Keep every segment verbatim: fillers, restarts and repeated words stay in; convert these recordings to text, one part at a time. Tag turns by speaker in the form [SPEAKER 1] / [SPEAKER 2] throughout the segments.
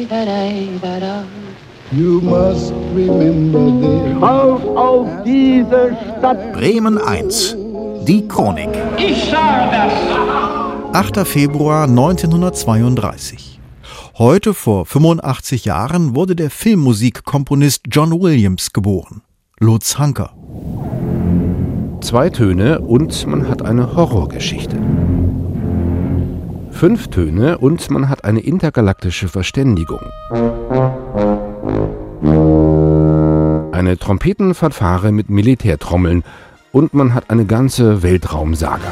[SPEAKER 1] You must remember this.
[SPEAKER 2] Auf, auf diese Stadt!
[SPEAKER 3] Bremen eins. Die Chronik.
[SPEAKER 2] Ich sage das!
[SPEAKER 3] achter Februar neunzehnhundertzweiunddreißig. Heute vor fünfundachtzig Jahren wurde der Filmmusikkomponist John Williams geboren. Lutz Hanker.
[SPEAKER 4] Zwei Töne und man hat eine Horrorgeschichte. Fünf Töne und man hat eine intergalaktische Verständigung. Eine Trompetenfanfare mit Militärtrommeln und man hat eine ganze Weltraumsaga.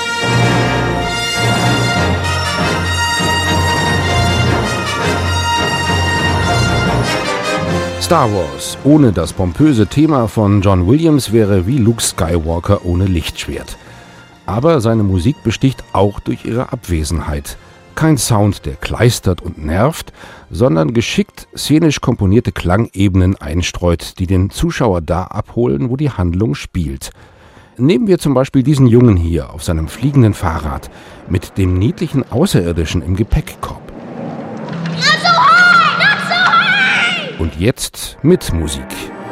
[SPEAKER 4] Star Wars ohne das pompöse Thema von John Williams wäre wie Luke Skywalker ohne Lichtschwert. Aber seine Musik besticht auch durch ihre Abwesenheit. Kein Sound, der kleistert und nervt, sondern geschickt szenisch komponierte Klangebenen einstreut, die den Zuschauer da abholen, wo die Handlung spielt. Nehmen wir zum Beispiel diesen Jungen hier auf seinem fliegenden Fahrrad mit dem niedlichen Außerirdischen im Gepäckkorb.
[SPEAKER 5] Not so high! Not so high!
[SPEAKER 4] Und jetzt mit Musik.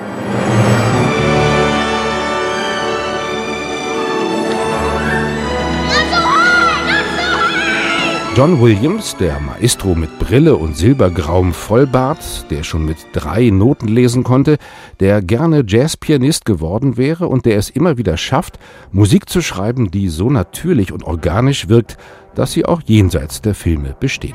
[SPEAKER 4] John Williams, der Maestro mit Brille und silbergrauem Vollbart, der schon mit drei Noten lesen konnte, der gerne Jazzpianist geworden wäre und der es immer wieder schafft, Musik zu schreiben, die so natürlich und organisch wirkt, dass sie auch jenseits der Filme besteht.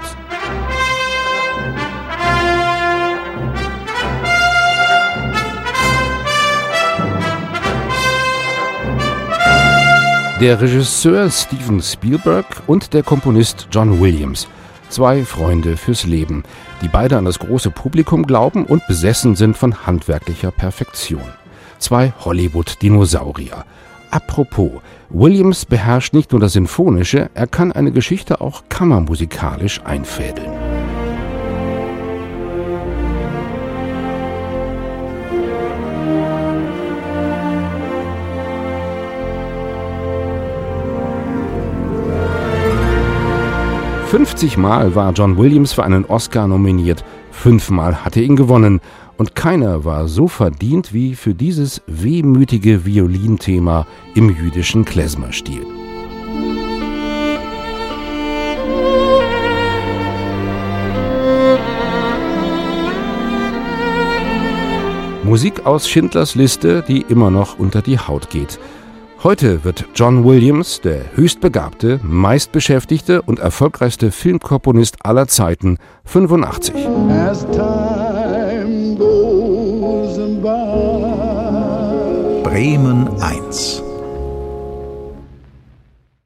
[SPEAKER 4] Der Regisseur Steven Spielberg und der Komponist John Williams. Zwei Freunde fürs Leben, die beide an das große Publikum glauben und besessen sind von handwerklicher Perfektion. Zwei Hollywood-Dinosaurier. Apropos, Williams beherrscht nicht nur das Sinfonische, er kann eine Geschichte auch kammermusikalisch einfädeln. fünfzig Mal war John Williams für einen Oscar nominiert, fünfmal hat er ihn gewonnen und keiner war so verdient wie für dieses wehmütige Violinthema im jüdischen Klezmer-Stil. Musik aus Schindlers Liste, die immer noch unter die Haut geht. Heute wird John Williams der höchstbegabte, meistbeschäftigte und erfolgreichste Filmkomponist aller Zeiten, fünfundachtzig.
[SPEAKER 1] As time goes by.
[SPEAKER 3] Bremen eins.